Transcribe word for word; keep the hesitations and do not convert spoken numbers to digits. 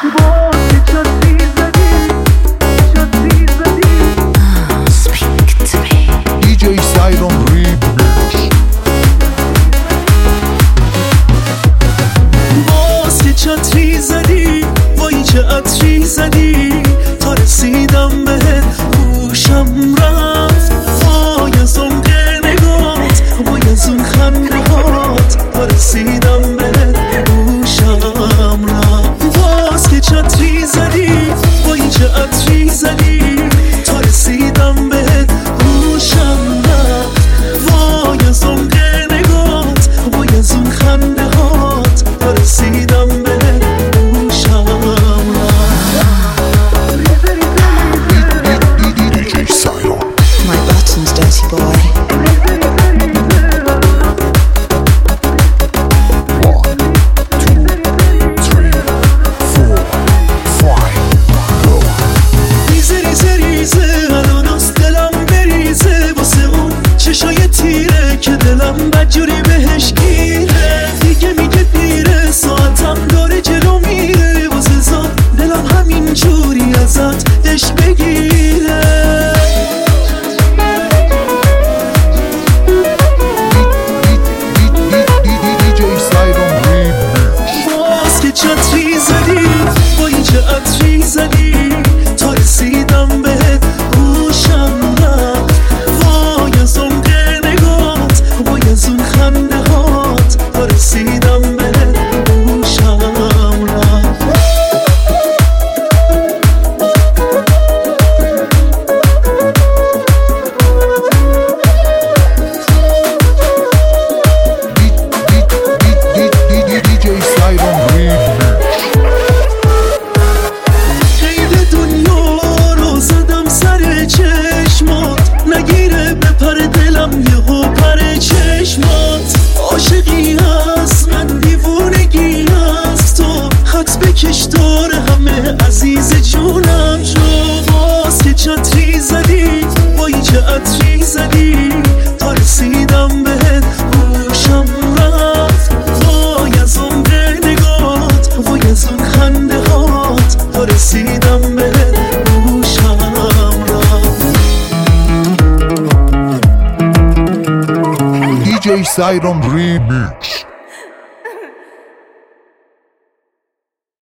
چتری زدی وای چه عطری زدی تا رسیدم بهت گوشم رفت وای از اون نگات وای از اون خندهات تا رسیدم بهت گوشم رفت باز که چتری زدی وای چه عطری زدی تا رسیدم بهت گوشم رفت وای از اون نگات وای از اون خندهات تا رسیدم دلم بدجوری بهش گیره دیگه میگه دیره ساعتم داره جلو میره واسه زاد دلم همین جوری ازت دش بگیره باز که چتری زدی وای چه عطری زدی تا رسیدم بهت گوشم رفت وای از اون از اون خنده هات تا رسیدم بهت گوشم رفت قید دنیا رو زدم سر چشمات نگیره بپر دلم یهو پر چشمات عاشقی هست من دیوونگی هست تو خط بکش داره همه عزیز جونم شو باز که چتری زدی وای چه عطری زدی تا رسیدم بهت گوشم رفت وای از اون نگات وای از اون خنده هات تا رسیدم بهت گوشم رفت دی جی Siron Remix.